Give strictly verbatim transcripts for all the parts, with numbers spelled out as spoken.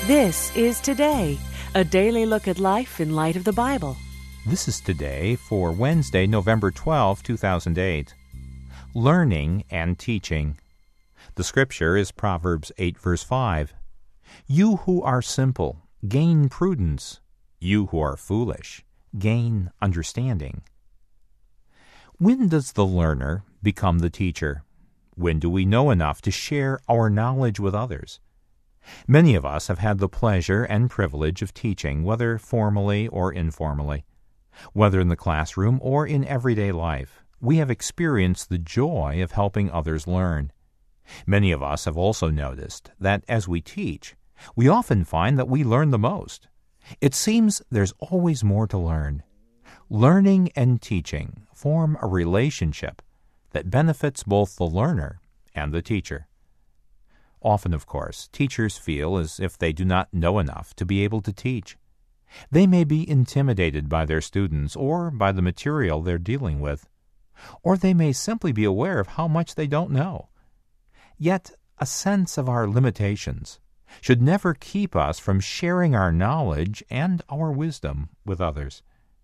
This is Today, a daily look at life in light of the Bible. This is Today for Wednesday, November twelfth, two thousand eight. Learning and Teaching. The scripture is Proverbs eight, verse five. You who are simple, gain prudence. You who are foolish, gain understanding. When does the learner become the teacher? When do we know enough to share our knowledge with others? Many of us have had the pleasure and privilege of teaching, whether formally or informally. Whether in the classroom or in everyday life, we have experienced the joy of helping others learn. Many of us have also noticed that as we teach, we often find that we learn the most. It seems there's always more to learn. Learning and teaching form a relationship that benefits both the learner and the teacher. Often, of course, teachers feel as if they do not know enough to be able to teach. They may be intimidated by their students or by the material they're dealing with, or they may simply be aware of how much they don't know. Yet, a sense of our limitations should never keep us from sharing our knowledge and our wisdom with others.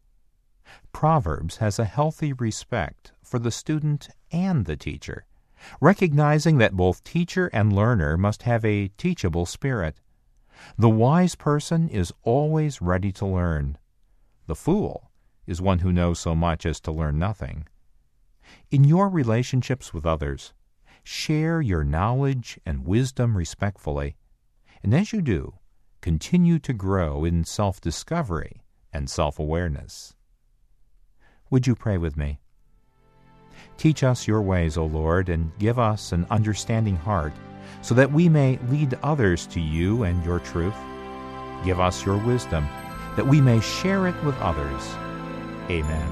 Proverbs has a healthy respect for the student and the teacher, recognizing that both teacher and learner must have a teachable spirit. The wise person is always ready to learn. The fool is one who knows so much as to learn nothing. In your relationships with others, share your knowledge and wisdom respectfully, and as you do, continue to grow in self-discovery and self-awareness. Would you pray with me? Teach us your ways, O Lord, and give us an understanding heart, so that we may lead others to you and your truth. Give us your wisdom, that we may share it with others. Amen.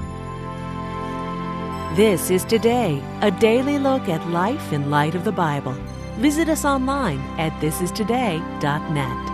This is Today, a daily look at life in light of the Bible. Visit us online at this is today dot net.